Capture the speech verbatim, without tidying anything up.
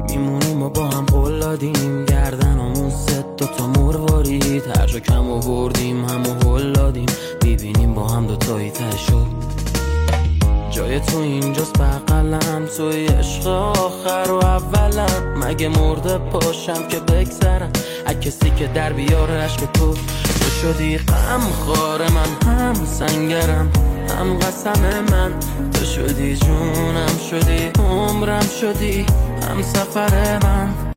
میمونیم و با هم قول دادیم گردنمون ست دوتا مروارید هر جا کم آوردیم همو هل دادیم میبینیم با هم دوتایی ته شد جای تو اینجاست بقلم توی عشق آخر و اولم مگه مرده پاشم که بگذرم از کسی که در بیاره عشق تو تو شدی غم خار من هم سنگرم هم قسم من تو شدی جونم شدی عمرم شدی هم سفر من